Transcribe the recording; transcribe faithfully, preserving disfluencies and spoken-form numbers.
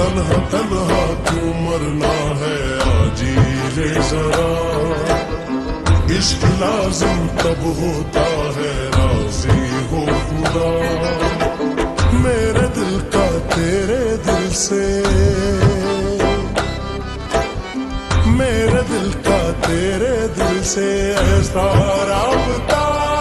तन्हा तन्हा क्यों मरना है, आजी ले जरा। इश्क लाजिम तब होता है, राजी हो खुदा। मेरे दिल का तेरे दिल से, मेरे दिल का तेरे दिल से ऐसा राबता